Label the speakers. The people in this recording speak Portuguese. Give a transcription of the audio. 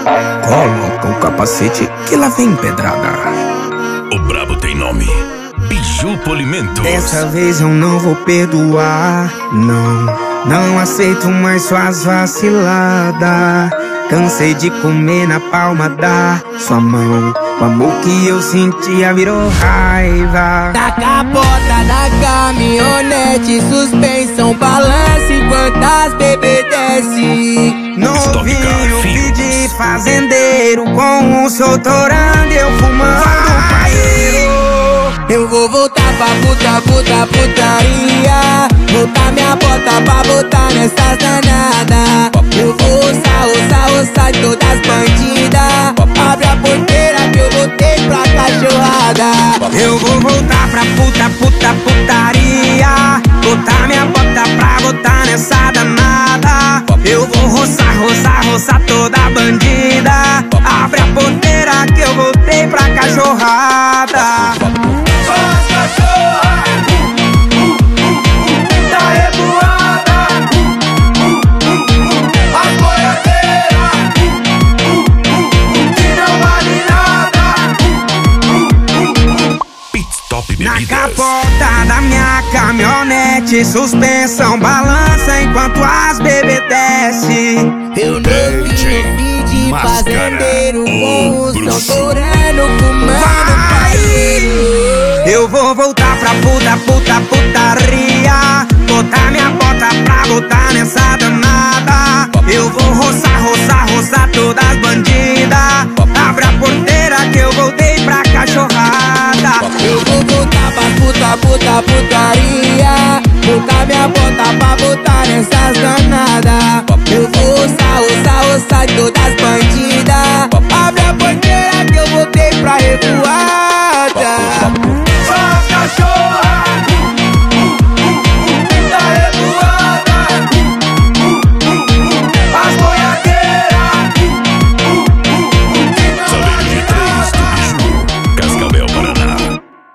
Speaker 1: Coloca o capacete que lá vem pedrada.
Speaker 2: O brabo tem nome: Biju Polimentos.
Speaker 1: Dessa vez eu não vou perdoar, não aceito mais suas vaciladas. Cansei de comer na palma da sua mão. O amor que eu sentia virou raiva.
Speaker 3: Na capota da caminhonete, suspensão, balança enquanto as bebê desce.
Speaker 1: Novinho, filho de fazendeiro, com um soltorando, eu fumando paeiro.
Speaker 3: Eu vou voltar pra putaria. Botar minha bota pra botar nessas danadas. Eu vou roçar todas as bandidas. Abre a porteira que eu voltei pra cachorrada.
Speaker 1: Eu vou voltar pra putaria. Botar minha bota pra botar nessa danada. Eu vou roçar toda a bandida. Abre a porteira que eu voltei pra cachorrada. Na capota da minha caminhonete, suspensão, balança enquanto as bebê desce.
Speaker 3: Eu não vi de fazendeiro, com o soltorando, fumando paeiro.
Speaker 1: Eu vou voltar pra putaria. Botar minha bota pra botar nessa danada. Eu vou roçar todas as bandidas. Abre a porteira que eu voltei pra cachorrada.
Speaker 3: Eu vou voltar pra putaria. Botar minha bota pra botar nessas danadas. Eu vou roçar todas